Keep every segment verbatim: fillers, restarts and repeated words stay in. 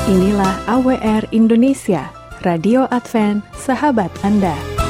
Inilah A W R Indonesia, Radio Advent, sahabat Anda.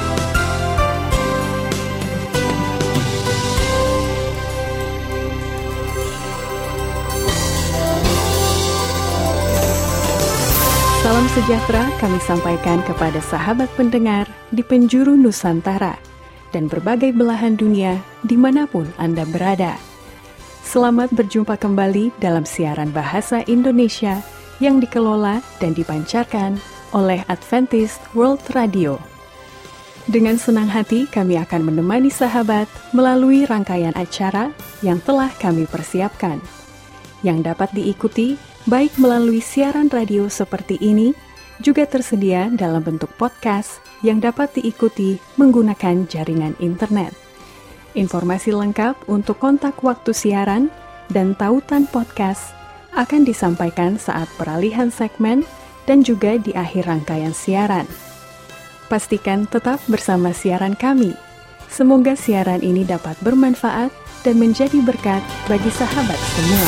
Salam sejahtera kami sampaikan kepada sahabat pendengar di penjuru Nusantara dan berbagai belahan dunia dimanapun Anda berada. Selamat berjumpa kembali dalam siaran bahasa Indonesia yang dikelola dan dipancarkan oleh Adventist World Radio. Dengan senang hati kami akan menemani sahabat melalui rangkaian acara yang telah kami persiapkan, yang dapat diikuti baik melalui siaran radio seperti ini, juga tersedia dalam bentuk podcast yang dapat diikuti menggunakan jaringan internet. Informasi lengkap untuk kontak waktu siaran dan tautan podcast akan disampaikan saat peralihan segmen dan juga di akhir rangkaian siaran. Pastikan tetap bersama siaran kami. Semoga siaran ini dapat bermanfaat dan menjadi berkat bagi sahabat semua.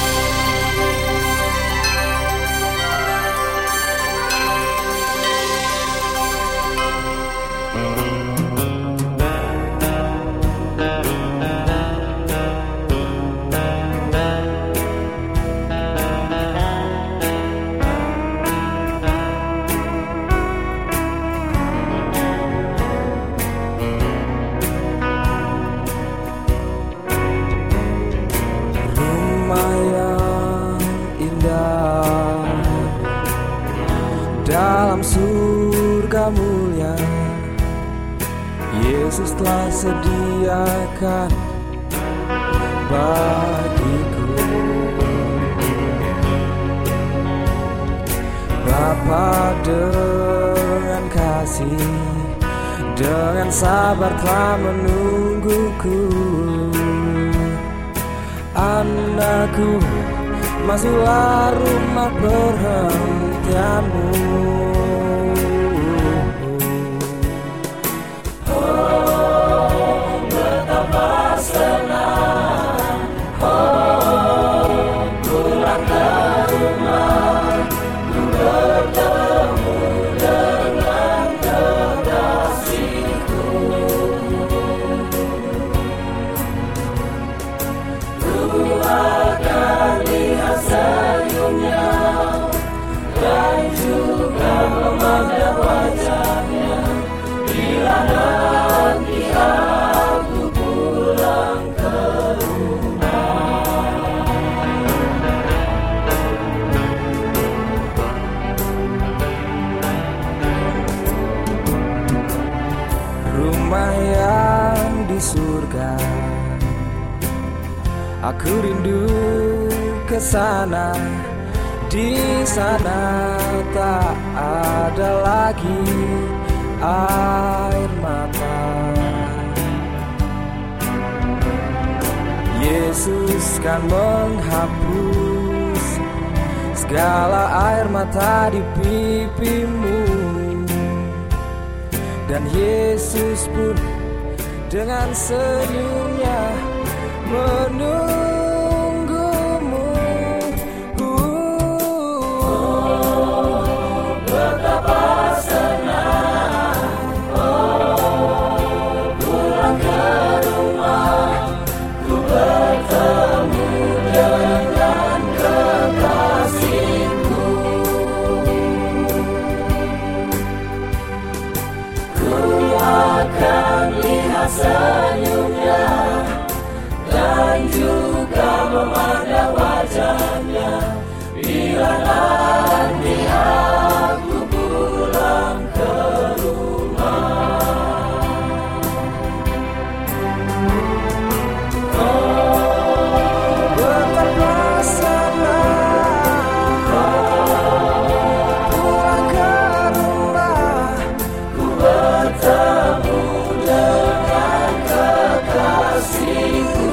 Dalam surga mulia, Yesus telah sediakan bagiku. Bapa dengan kasih, dengan sabar telah menungguku. Anakku, masuklah rumah perhentianmu. Oh, betapa senang, oh, pulang ke rumah, ku bertemu dengan kekasihku. Ku akan lihat senyumnya dan juga memandang wajahnya bila nanti aku pulang ke rumah. Rumah yang di surga, aku rindu ke sana. Di sana tak ada lagi air mata. Yesus kan menghapus segala air mata di pipimu. Dan Yesus pun dengan senyumnya menunggu. Betapa senang, oh, pulang ke rumah, ku bertemu dengan kekasihku. Ku akan lihat senyumnya dan juga memandang wajahnya bila nanti aku pulang ke rumah. Oh, betapa senang, oh, pulang ke rumah, ku bertemu dengan kekasihku.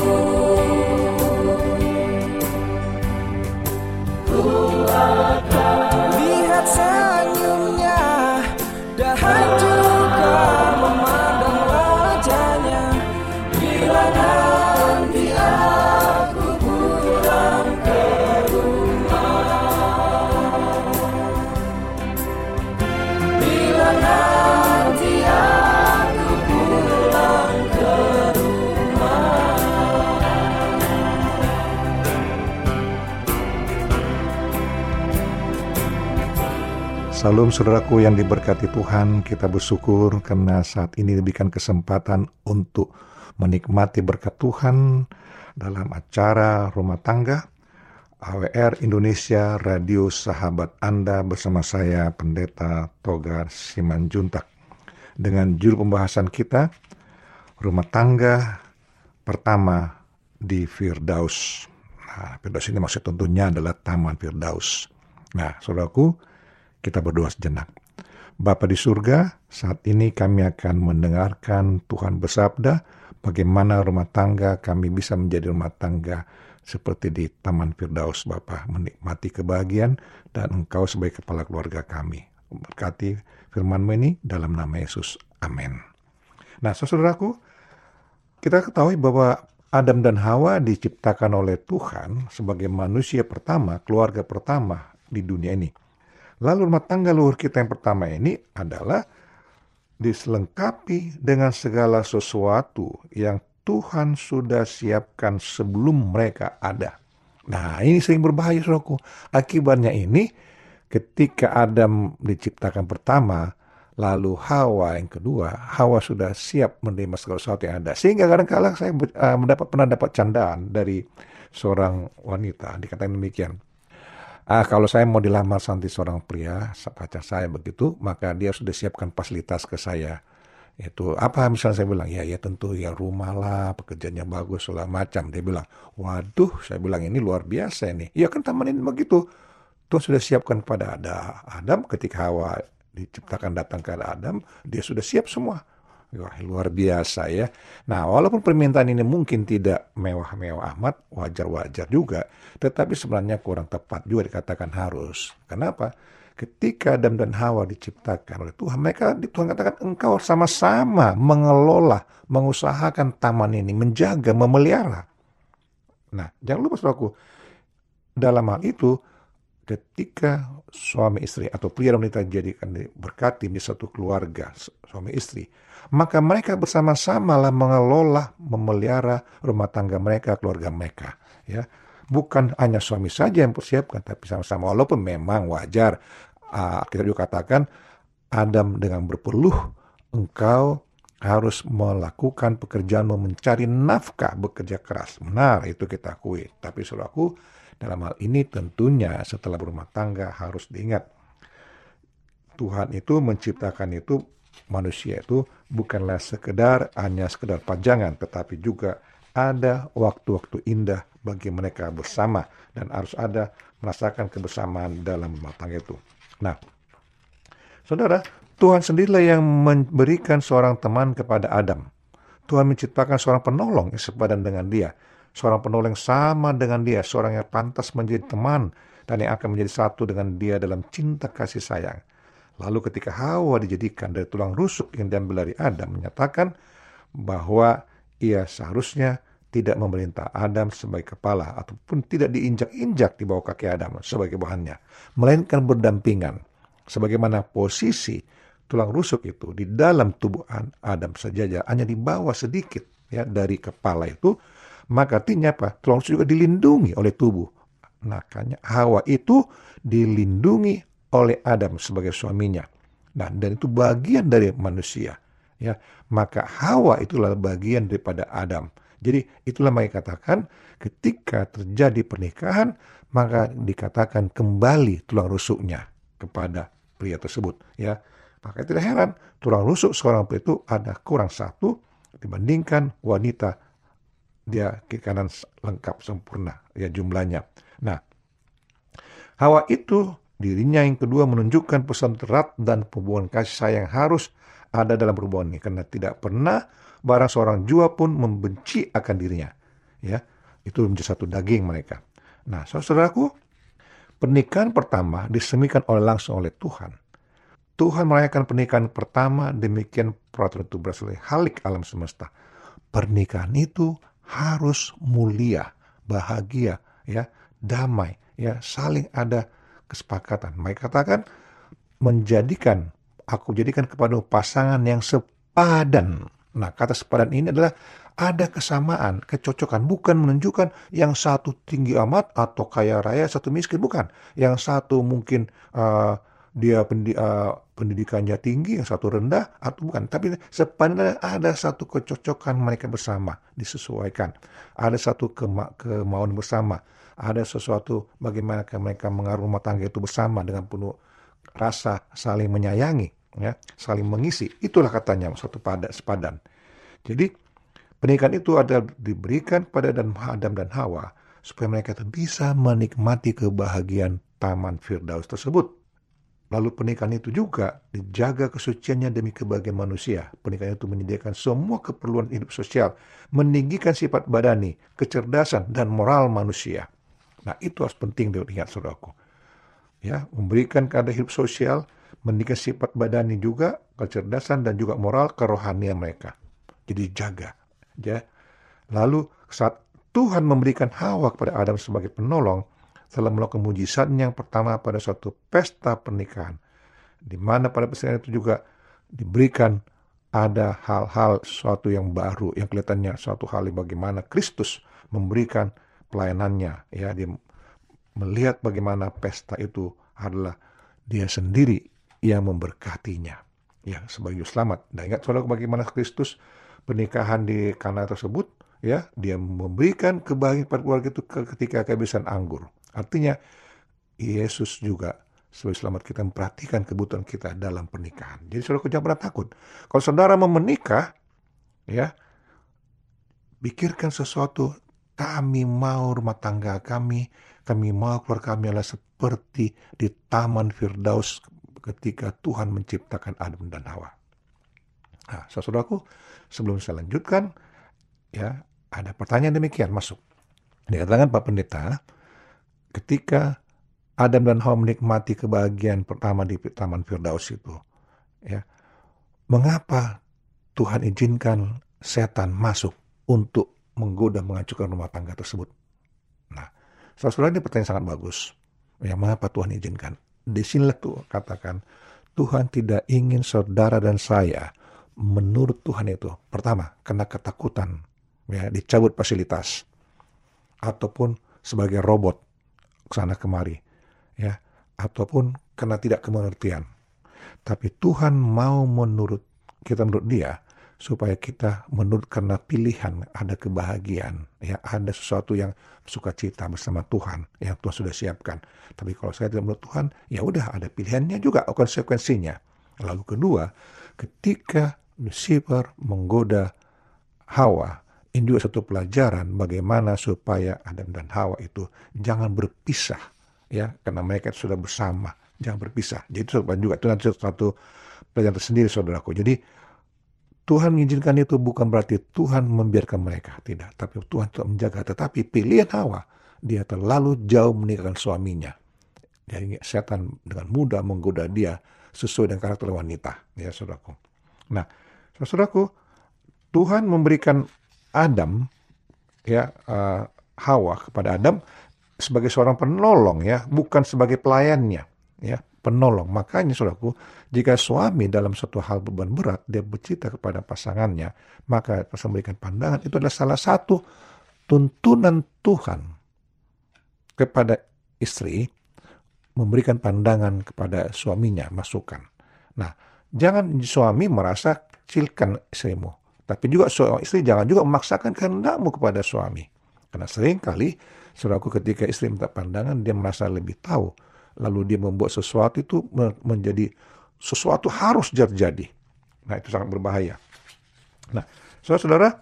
Ku akan lihat senyumnya dan juga memandang wajahnya bila nanti aku pulang ke rumah. Salam saudaraku yang diberkati Tuhan, kita bersyukur karena saat ini diberikan kesempatan untuk menikmati berkat Tuhan dalam acara Rumah Tangga A W R Indonesia Radio Sahabat Anda bersama saya Pendeta Togar Simanjuntak dengan judul pembahasan kita Rumah Tangga Pertama di Firdaus. Nah, Firdaus ini maksud tentunya adalah Taman Firdaus. Nah, saudaraku, kita berdoa sejenak. Bapa di surga, saat ini kami akan mendengarkan Tuhan bersabda, bagaimana rumah tangga kami bisa menjadi rumah tangga seperti di Taman Firdaus, Bapa, menikmati kebahagiaan dan Engkau sebagai kepala keluarga kami. Berkati firman-Mu ini dalam nama Yesus. Amin. Nah, saudaraku, kita ketahui bahwa Adam dan Hawa diciptakan oleh Tuhan sebagai manusia pertama, keluarga pertama di dunia ini. Lalu rumah tangga luhur kita yang pertama ini adalah diselengkapi dengan segala sesuatu yang Tuhan sudah siapkan sebelum mereka ada. Nah, ini sering berbahaya, saudaraku. Akibatnya ini, ketika Adam diciptakan pertama, lalu Hawa yang kedua, Hawa sudah siap menerima segala sesuatu yang ada. Sehingga kadang-kadang saya uh, mendapat pernah dapat candaan dari seorang wanita, dikatakan demikian. Ah, kalau saya mau dilamar nanti seorang pria, pacar saya begitu, maka dia sudah siapkan fasilitas ke saya. Itu apa misalnya saya bilang, ya ya tentu ya rumah lah, pekerjaannya bagus, segala macam. Dia bilang, waduh, saya bilang ini luar biasa ini. Ya kan teman ini begitu. Tuhan sudah siapkan pada ada Adam, ketika Hawa diciptakan datang ke Adam, dia sudah siap semua. Wah, luar biasa ya. Nah, walaupun permintaan ini mungkin tidak mewah-mewah amat, wajar-wajar juga, tetapi sebenarnya kurang tepat juga dikatakan harus. Kenapa? Ketika Adam dan Hawa diciptakan oleh Tuhan, mereka Tuhan katakan engkau sama-sama mengelola, mengusahakan taman ini, menjaga, memelihara. Nah, jangan lupa saudaraku, dalam hal itu, ketika suami istri atau pria dan wanita dijadikan berkati di satu keluarga suami istri, maka mereka bersama-sama lah mengelola, memelihara rumah tangga mereka, keluarga mereka. Ya, bukan hanya suami saja yang persiapkan, tapi sama-sama. Walaupun memang wajar, uh, kita juga katakan Adam dengan berpeluh, engkau harus melakukan pekerjaan mencari nafkah, bekerja keras. Benar, itu kita akui. Tapi saudaraku, dalam hal ini tentunya setelah berumah tangga harus diingat, Tuhan itu menciptakan itu manusia itu bukanlah sekedar hanya sekedar pajangan, tetapi juga ada waktu-waktu indah bagi mereka bersama dan harus ada merasakan kebersamaan dalam rumah tangga itu. Nah, saudara, Tuhan sendirilah yang memberikan seorang teman kepada Adam. Tuhan menciptakan seorang penolong yang sepadan dengan dia. Seorang penolong yang sama dengan dia, seorang yang pantas menjadi teman dan yang akan menjadi satu dengan dia dalam cinta kasih sayang. Lalu ketika Hawa dijadikan dari tulang rusuk yang diambil dari Adam, menyatakan bahwa ia seharusnya tidak memerintah Adam sebagai kepala ataupun tidak diinjak-injak di bawah kaki Adam sebagai bahannya, melainkan berdampingan. Sebagaimana posisi tulang rusuk itu di dalam tubuh Adam saja hanya di bawah sedikit ya dari kepala itu, maka artinya apa? Tulang rusuk juga dilindungi oleh tubuh. Makanya Hawa itu dilindungi oleh Adam sebagai suaminya. Nah, dan itu bagian dari manusia. Ya, maka Hawa itulah bagian daripada Adam. Jadi itulah mereka katakan ketika terjadi pernikahan, maka dikatakan kembali tulang rusuknya kepada pria tersebut. Ya, maka tidak heran tulang rusuk seorang pria itu ada kurang satu dibandingkan wanita, dia kiri kanan lengkap sempurna ya jumlahnya. Nah, Hawa itu dirinya yang kedua menunjukkan pesan erat dan hubungan kasih sayang harus ada dalam hubungan ini, karena tidak pernah barang seorang jua pun membenci akan dirinya. Ya, itu menjadi satu daging mereka. Nah, saudaraku, pernikahan pertama disemikan oleh langsung oleh Tuhan. Tuhan merayakan pernikahan pertama, demikian peraturan itu berasal dari Khalik alam semesta. Pernikahan itu harus mulia, bahagia, ya, damai, ya, saling ada kesepakatan. Mereka katakan menjadikan aku jadikan kepada pasangan yang sepadan. Nah, kata sepadan ini adalah ada kesamaan, kecocokan, bukan menunjukkan yang satu tinggi amat atau kaya raya, satu miskin, bukan. Yang satu mungkin uh, dia pendi, uh, pendidikannya tinggi, yang satu rendah, atau bukan. Tapi sepanjang ada satu kecocokan mereka bersama, disesuaikan. Ada satu kema kemauan bersama. Ada sesuatu bagaimana mereka mengatur rumah tangga itu bersama dengan penuh rasa saling menyayangi, ya, saling mengisi. Itulah katanya suatu pada sepadan. Jadi pernikahan itu ada diberikan kepada Adam dan Hawa supaya mereka bisa menikmati kebahagiaan Taman Firdaus tersebut. Lalu pernikahan itu juga dijaga kesuciannya demi kebahagiaan manusia. Pernikahan itu menyediakan semua keperluan hidup sosial, meninggikan sifat badani, kecerdasan, dan moral manusia. Nah, itu harus penting diingat, saudaraku. Ya, memberikan keadaan hidup sosial, meninggikan sifat badani juga, kecerdasan, dan juga moral kerohanian mereka. Jadi jaga. Ya. Lalu saat Tuhan memberikan Hawa kepada Adam sebagai penolong, telah melakukan mujizatnya yang pertama pada suatu pesta pernikahan, di mana pada pesta itu juga diberikan ada hal-hal sesuatu yang baru, yang kelihatannya suatu hal yang bagaimana Kristus memberikan pelayanannya. Ya, dia melihat bagaimana pesta itu adalah dia sendiri yang memberkatinya, ya, sebagai selamat. Dan ingat saudara bagaimana Kristus pernikahan di Kana tersebut, ya, dia memberikan kebahagiaan pada keluarga itu ketika kehabisan anggur. Artinya, Yesus juga sebagai selamat kita memperhatikan kebutuhan kita dalam pernikahan. Jadi saudara jangan pernah takut. Kalau saudara mau menikah, ya, pikirkan sesuatu. Kami mau rumah tangga kami, kami mau keluarga kami adalah seperti di Taman Firdaus ketika Tuhan menciptakan Adam dan Hawa. Nah, saudaraku, sebelum saya lanjutkan, ya, ada pertanyaan demikian masuk. Dikatakan Pak Pendeta, ketika Adam dan Hawa menikmati kebahagiaan pertama di Taman Firdaus itu, ya, mengapa Tuhan izinkan setan masuk untuk menggoda, menghancurkan rumah tangga tersebut? Nah, saudara, ini pertanyaan sangat bagus. Ya, mengapa Tuhan izinkan? Di sinilah tuh katakan, Tuhan tidak ingin saudara dan saya menurut Tuhan itu. Pertama, karena ketakutan, ya, dicabut fasilitas, ataupun sebagai robot kesana kemari, ya, ataupun karena tidak kemengertian. Tapi Tuhan mau menurut kita menurut Dia supaya kita menurut karena pilihan, ada kebahagiaan, ya, ada sesuatu yang sukacita bersama Tuhan yang Tuhan sudah siapkan. Tapi kalau saya tidak menurut Tuhan, ya udah ada pilihannya juga, konsekuensinya. Lalu kedua, ketika Lucifer menggoda Hawa, ini juga satu pelajaran bagaimana supaya Adam dan Hawa itu jangan berpisah, ya, karena mereka sudah bersama, jangan berpisah. Jadi itu juga itu nanti satu pelajaran tersendiri, saudaraku. Jadi Tuhan mengizinkan itu bukan berarti Tuhan membiarkan mereka, tidak. Tapi Tuhan tetap menjaga. Tetapi pilihan Hawa, dia terlalu jauh meninggalkan suaminya. Jadi setan dengan mudah menggoda dia sesuai dengan karakter wanita, ya, saudaraku. Nah, saudaraku, Tuhan memberikan Adam, ya, uh, Hawa kepada Adam sebagai seorang penolong, ya, bukan sebagai pelayannya, ya, penolong. Makanya saudaraku, jika suami dalam suatu hal beban berat, dia bercerita kepada pasangannya, maka pasangan memberikan pandangan. Itu adalah salah satu tuntunan Tuhan kepada istri, memberikan pandangan kepada suaminya, masukan. Nah, jangan suami merasa kecilkan istrimu, tapi juga istri jangan juga memaksakan kehendakmu kepada suami. Karena sering kali, saudaraku, ketika istri minta pandangan, dia merasa lebih tahu. Lalu dia membuat sesuatu itu menjadi sesuatu harus terjadi. Nah, itu sangat berbahaya. Nah, saudara-saudara,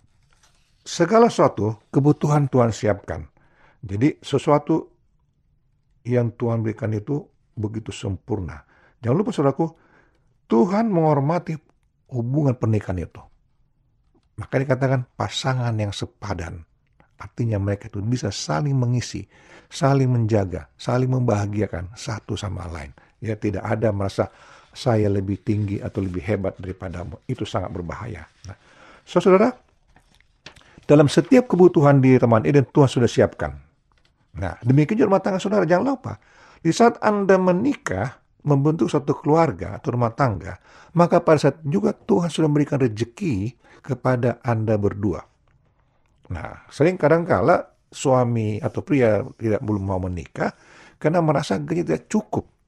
segala sesuatu kebutuhan Tuhan siapkan. Jadi sesuatu yang Tuhan berikan itu begitu sempurna. Jangan lupa, saudaraku, Tuhan menghormati hubungan pernikahan itu. Maka dikatakan pasangan yang sepadan. Artinya mereka itu bisa saling mengisi, saling menjaga, saling membahagiakan satu sama lain. Ya, tidak ada merasa saya lebih tinggi atau lebih hebat daripadamu. Itu sangat berbahaya. Nah, so, saudara, dalam setiap kebutuhan di Taman Eden Tuhan sudah siapkan. Nah, demikian juga rumah tangga saudara. Jangan lupa, di saat Anda menikah, membentuk suatu keluarga atau rumah tangga, maka pada saat juga Tuhan sudah memberikan rezeki kepada Anda berdua. Nah, sering kadang-kala suami atau pria tidak belum mau menikah karena merasa gaji tidak cukup.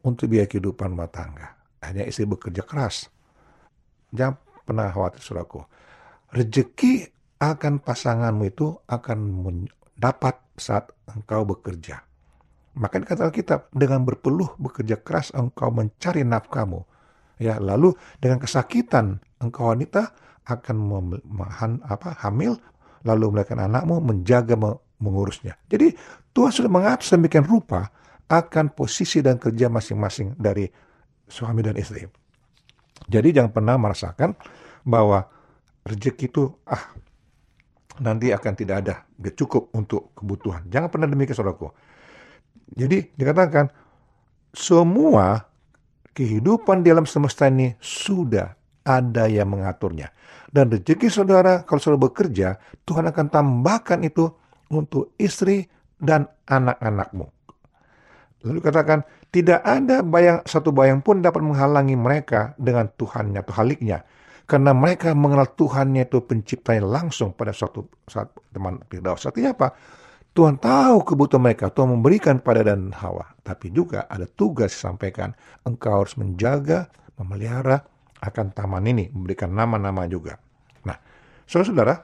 untuk biaya kehidupan rumah tangga. Hanya istri bekerja keras. Jangan pernah khawatir, saudaraku. Rezeki akan pasanganmu itu akan dapat saat engkau bekerja. Maka dikatakan Alkitab, dengan berpeluh bekerja keras engkau mencari nafkahmu. Ya, lalu dengan kesakitan engkau wanita akan mem- mahan, apa, hamil, lalu melahirkan anakmu, menjaga, mengurusnya. Jadi Tuhan sudah mengatur sedemikian rupa akan posisi dan kerja masing-masing dari suami dan istri. Jadi jangan pernah merasakan bahwa rezeki itu ah nanti akan tidak ada, gak cukup untuk kebutuhan. Jangan pernah demikian, saudaraku. Jadi dikatakan semua kehidupan di alam semesta ini sudah ada yang mengaturnya. Dan rezeki saudara, kalau saudara bekerja, Tuhan akan tambahkan itu untuk istri dan anak-anakmu. Lalu katakan, tidak ada bayang, satu bayang pun dapat menghalangi mereka dengan Tuhannya atau haliknya. Karena mereka mengenal Tuhannya itu penciptanya langsung pada suatu saat teman Firdaus. Artinya apa? Tuhan tahu kebutuhan mereka, Tuhan memberikan pada Adam dan Hawa. Tapi juga ada tugas disampaikan, engkau harus menjaga, memelihara akan taman ini, memberikan nama-nama juga. Nah, saudara-saudara,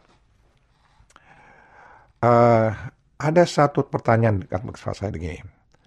uh, ada satu pertanyaan dekat saya begini.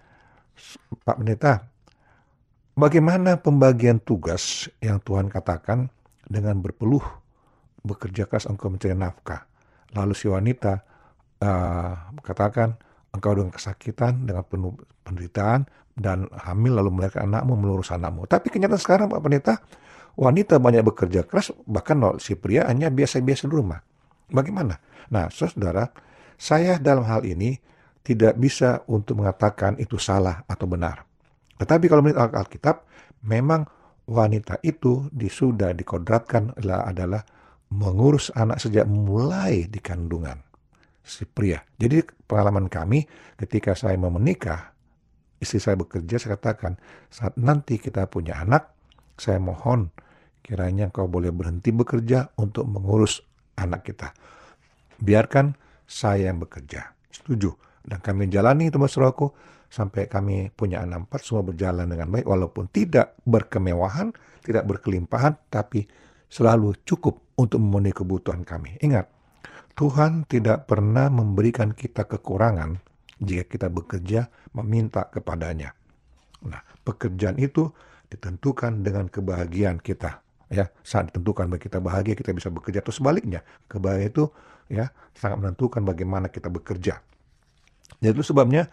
Pak Pendeta, bagaimana pembagian tugas yang Tuhan katakan dengan berpeluh, bekerja keras engkau mencari nafkah. Lalu si wanita Uh, katakan engkau dengan kesakitan, dengan penuh penderitaan, dan hamil lalu melahirkan anakmu, melurus anakmu. Tapi kenyataan sekarang Pak Pendeta, wanita banyak bekerja keras, bahkan si pria hanya biasa-biasa di rumah. Bagaimana? Nah, saudara, saya dalam hal ini tidak bisa untuk mengatakan itu salah atau benar. Tetapi kalau menurut Alkitab, memang wanita itu sudah dikodratkan adalah mengurus anak sejak mulai di kandungan si pria. Jadi pengalaman kami ketika saya mau menikah, istri saya bekerja, saya katakan, saat nanti kita punya anak, saya mohon kiranya kau boleh berhenti bekerja untuk mengurus anak kita. Biarkan saya yang bekerja. Setuju. Dan kami jalani itu, saudaraku, sampai kami punya anak empat, semua berjalan dengan baik, walaupun tidak berkemewahan, tidak berkelimpahan, tapi selalu cukup untuk memenuhi kebutuhan kami. Ingat, Tuhan tidak pernah memberikan kita kekurangan jika kita bekerja meminta kepadanya. Nah, pekerjaan itu ditentukan dengan kebahagiaan kita. Ya, saat ditentukan bagi kita bahagia, kita bisa bekerja. Atau sebaliknya, kebahagiaan itu ya sangat menentukan bagaimana kita bekerja. Jadi itu sebabnya,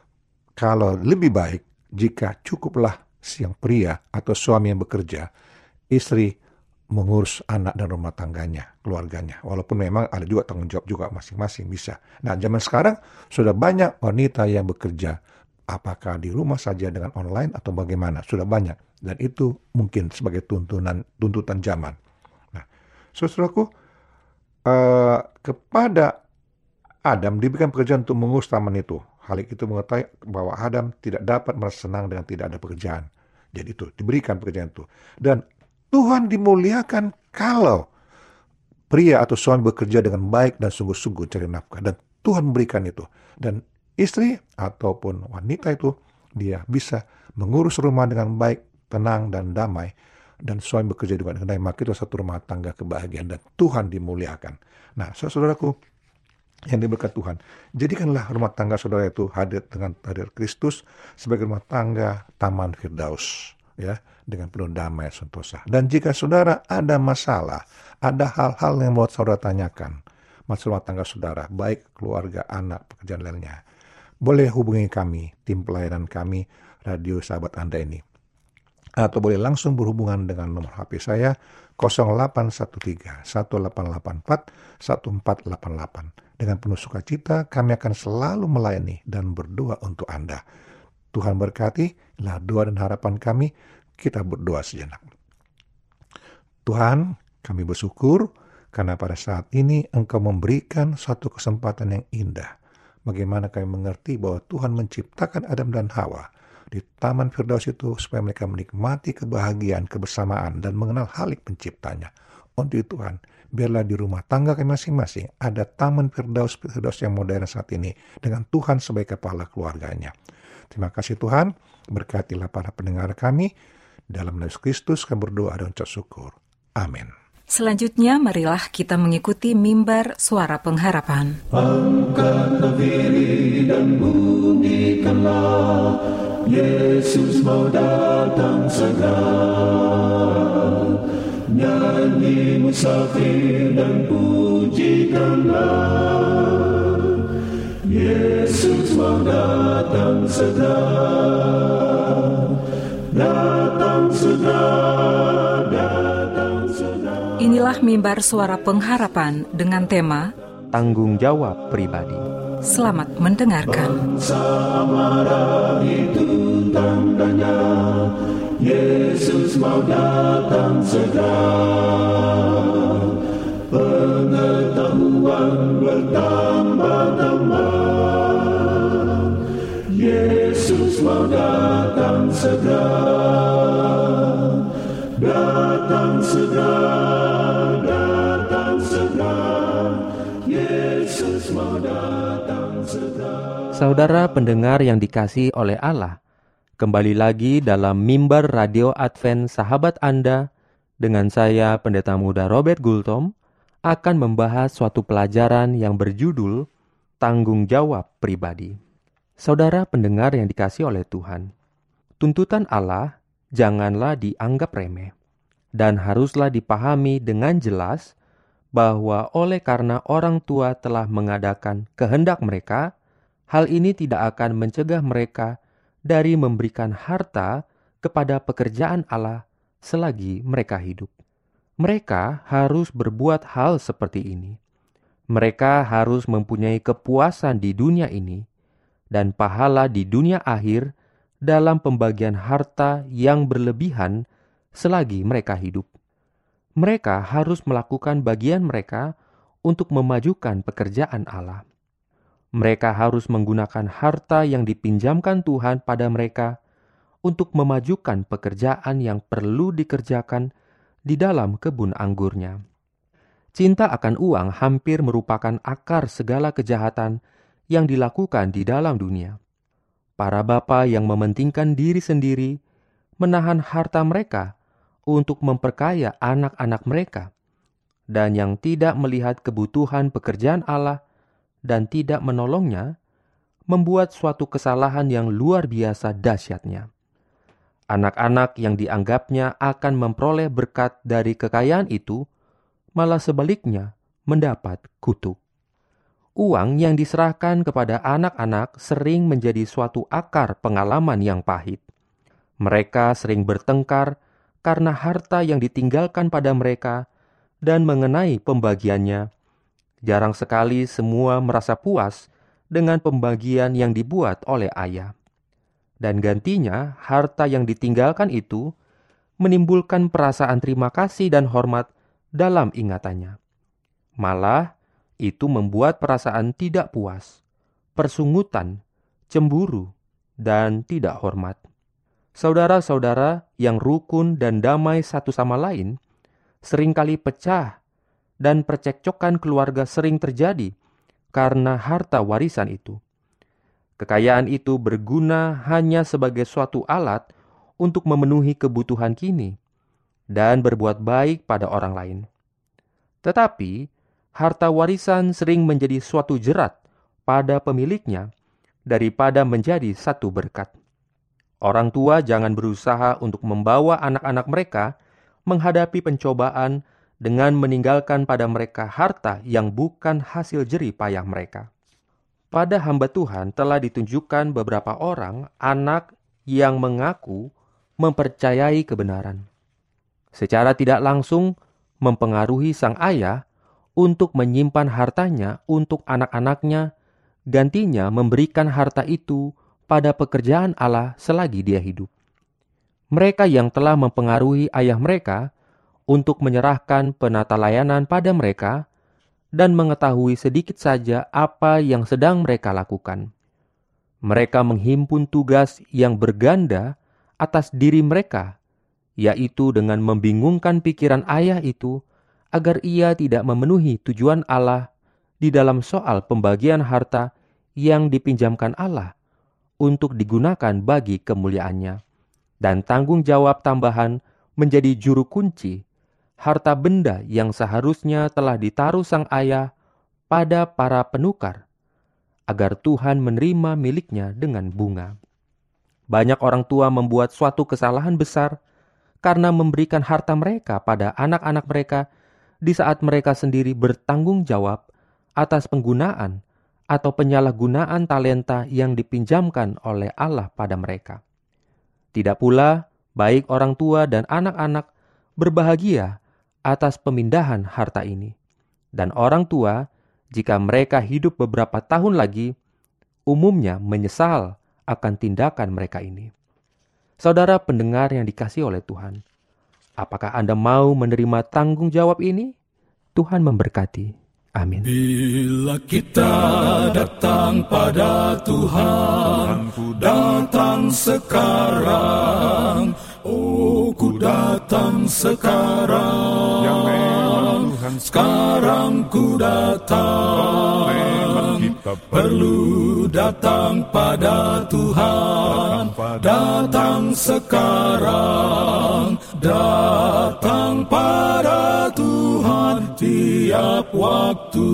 kalau lebih baik jika cukuplah siang pria atau suami yang bekerja, istri mengurus anak dan rumah tangganya, keluarganya. Walaupun memang ada juga tanggung jawab juga masing-masing bisa. Nah, zaman sekarang sudah banyak wanita yang bekerja, apakah di rumah saja dengan online atau bagaimana, sudah banyak. Dan itu mungkin sebagai tuntunan tuntutan zaman. Nah, saudaraku, eh, kepada Adam diberikan pekerjaan untuk mengurus taman itu. Hal itu mengetahui bahwa Adam tidak dapat merasa senang dengan tidak ada pekerjaan. Jadi itu diberikan pekerjaan itu. Dan Tuhan dimuliakan kalau pria atau suami bekerja dengan baik dan sungguh-sungguh cari nafkah. Dan Tuhan memberikan itu. Dan istri ataupun wanita itu, dia bisa mengurus rumah dengan baik, tenang dan damai. Dan suami bekerja juga dengan baik. Maka itu satu rumah tangga kebahagiaan. Dan Tuhan dimuliakan. Nah, saudaraku yang diberkati Tuhan, jadikanlah rumah tangga saudara itu hadir dengan hadir Kristus sebagai rumah tangga taman Firdaus. Ya, dengan penuh damai sentosa. Dan jika saudara ada masalah, ada hal-hal yang buat saudara tanyakan, masalah tangga saudara, baik keluarga, anak, pekerjaan lainnya, boleh hubungi kami, tim pelayanan kami, radio sahabat Anda ini. Atau boleh langsung berhubungan dengan nomor H P saya, nol delapan satu tiga satu delapan delapan empat satu empat delapan delapan. Dengan penuh sukacita, kami akan selalu melayani dan berdoa untuk Anda. Tuhan berkati, lah doa dan harapan kami. Kita berdoa sejenak. Tuhan, kami bersyukur karena pada saat ini Engkau memberikan suatu kesempatan yang indah. Bagaimana kami mengerti bahwa Tuhan menciptakan Adam dan Hawa di Taman Firdaus itu supaya mereka menikmati kebahagiaan, kebersamaan, dan mengenal halik penciptanya. Untuk itu Tuhan, biarlah di rumah tangga kami masing-masing ada Taman Firdaus, Firdaus yang modern saat ini dengan Tuhan sebagai kepala keluarganya. Terima kasih Tuhan, berkatilah para pendengar kami. Dalam nama Yesus Kristus kami berdoa dan ucap syukur. Amin. Selanjutnya marilah kita mengikuti mimbar suara pengharapan. Angkatlah diri dan bunyikanlah, Yesus mau datang segera. Nyanyi musafir dan pujikanlah, Yesus mau datang segera. Datang segera, datang segera. Inilah mimbar suara pengharapan dengan tema Tanggung Jawab Pribadi. Selamat mendengarkan. Bangsa marah itu tandanya, Yesus mau datang segera. Pengetahuan bertambah-tambah, Yesus mau datang segera. Datang segera, datang segera, Yesus mau datang segera. Saudara pendengar yang dikasihi oleh Allah, kembali lagi dalam mimbar radio Advent Sahabat Anda dengan saya Pendeta Muda Robert Gultom akan membahas suatu pelajaran yang berjudul Tanggung Jawab Pribadi. Saudara pendengar yang dikasihi oleh Tuhan, tuntutan Allah janganlah dianggap remeh, dan haruslah dipahami dengan jelas bahwa oleh karena orang tua telah mengadakan kehendak mereka, hal ini tidak akan mencegah mereka dari memberikan harta kepada pekerjaan Allah selagi mereka hidup. Mereka harus berbuat hal seperti ini. Mereka harus mempunyai kepuasan di dunia ini dan pahala di dunia akhir dalam pembagian harta yang berlebihan selagi mereka hidup. Mereka harus melakukan bagian mereka untuk memajukan pekerjaan Allah. Mereka harus menggunakan harta yang dipinjamkan Tuhan pada mereka untuk memajukan pekerjaan yang perlu dikerjakan di dalam kebun anggurnya. Cinta akan uang hampir merupakan akar segala kejahatan yang dilakukan di dalam dunia. Para bapa yang mementingkan diri sendiri menahan harta mereka untuk memperkaya anak-anak mereka, dan yang tidak melihat kebutuhan pekerjaan Allah dan tidak menolongnya, membuat suatu kesalahan yang luar biasa dahsyatnya. Anak-anak yang dianggapnya akan memperoleh berkat dari kekayaan itu, malah sebaliknya mendapat kutuk. Uang yang diserahkan kepada anak-anak sering menjadi suatu akar pengalaman yang pahit. Mereka sering bertengkar karena harta yang ditinggalkan pada mereka dan mengenai pembagiannya. Jarang sekali semua merasa puas dengan pembagian yang dibuat oleh ayah. Dan gantinya, harta yang ditinggalkan itu menimbulkan perasaan terima kasih dan hormat dalam ingatannya. Malah, itu membuat perasaan tidak puas, persungutan, cemburu, dan tidak hormat. Saudara-saudara yang rukun dan damai satu sama lain seringkali pecah, dan percekcokan keluarga sering terjadi karena harta warisan itu. Kekayaan itu berguna hanya sebagai suatu alat untuk memenuhi kebutuhan kini dan berbuat baik pada orang lain. Tetapi, harta warisan sering menjadi suatu jerat pada pemiliknya daripada menjadi satu berkat. Orang tua jangan berusaha untuk membawa anak-anak mereka menghadapi pencobaan dengan meninggalkan pada mereka harta yang bukan hasil jerih payah mereka. Pada hamba Tuhan telah ditunjukkan beberapa orang anak yang mengaku mempercayai kebenaran. Secara tidak langsung mempengaruhi sang ayah untuk menyimpan hartanya untuk anak-anaknya, gantinya memberikan harta itu pada pekerjaan Allah selagi dia hidup. Mereka yang telah mempengaruhi ayah mereka untuk menyerahkan penata layanan pada mereka dan mengetahui sedikit saja apa yang sedang mereka lakukan. Mereka menghimpun tugas yang berganda atas diri mereka, yaitu dengan membingungkan pikiran ayah itu agar ia tidak memenuhi tujuan Allah di dalam soal pembagian harta yang dipinjamkan Allah untuk digunakan bagi kemuliaannya. Dan tanggung jawab tambahan menjadi juru kunci harta benda yang seharusnya telah ditaruh sang ayah pada para penukar, agar Tuhan menerima miliknya dengan bunga. Banyak orang tua membuat suatu kesalahan besar karena memberikan harta mereka pada anak-anak mereka di saat mereka sendiri bertanggung jawab atas penggunaan atau penyalahgunaan talenta yang dipinjamkan oleh Allah pada mereka. Tidak pula baik orang tua dan anak-anak berbahagia atas pemindahan harta ini. Dan orang tua, jika mereka hidup beberapa tahun lagi, umumnya menyesal akan tindakan mereka ini. Saudara pendengar yang dikasihi oleh Tuhan, apakah Anda mau menerima tanggung jawab ini? Tuhan memberkati. Amin. Bila kita datang pada Tuhan, ku datang sekarang. Oh, ku datang sekarang. Yang memang Tuhan sekarang ku datang. Memang kita perlu datang pada Tuhan. Datang sekarang. Datang pada Tuhan tiap waktu.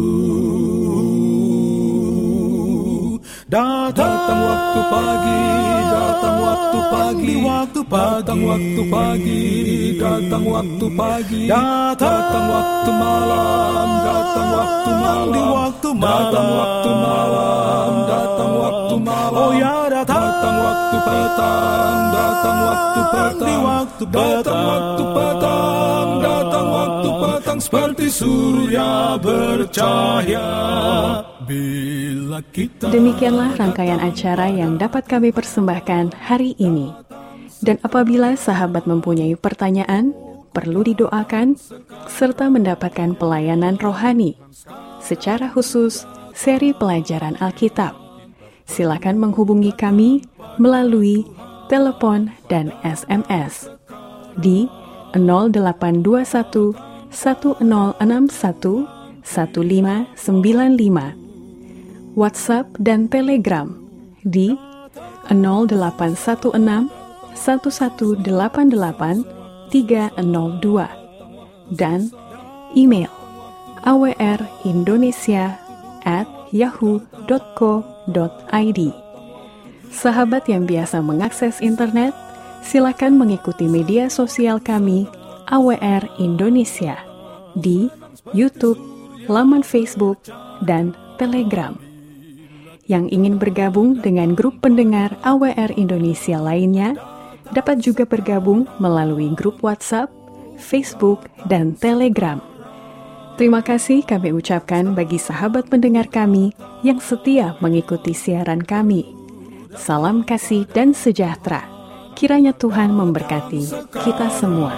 Datang waktu pagi, datang waktu pagi, waktu pagi, datang waktu pagi, datang waktu pagi, datang waktu malam, datang waktu malam, di waktu malam, datang waktu malam, datang waktu malam, oh ya datang, datang waktu petang, datang waktu petang, di waktu datang waktu petang, datang waktu petang seperti surya bercahaya. Bila kita... Demikianlah rangkaian acara yang dapat kami persembahkan hari ini. Dan apabila sahabat mempunyai pertanyaan, perlu didoakan, serta mendapatkan pelayanan rohani, secara khusus seri pelajaran Alkitab, silakan menghubungi kami melalui telepon dan S M S di nol delapan dua satu satu nol enam satu satu lima sembilan lima, WhatsApp dan Telegram di nol delapan satu enam satu satu delapan delapan tiga nol dua dan email awrindonesia at yahoo dot co dot id. Sahabat yang biasa mengakses internet, silakan mengikuti media sosial kami A W R Indonesia di YouTube, laman Facebook, dan Telegram. Yang ingin bergabung dengan grup pendengar A W R Indonesia lainnya, dapat juga bergabung melalui grup WhatsApp, Facebook, dan Telegram. Terima kasih kami ucapkan bagi sahabat pendengar kami yang setia mengikuti siaran kami. Salam kasih dan sejahtera. Kiranya Tuhan memberkati kita semua.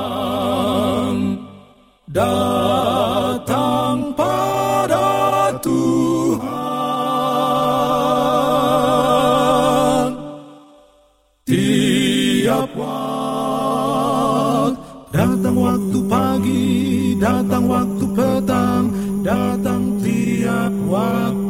Datang pada Tuhan tiap waktu. Datang waktu pagi, datang waktu petang, datang tiap waktu.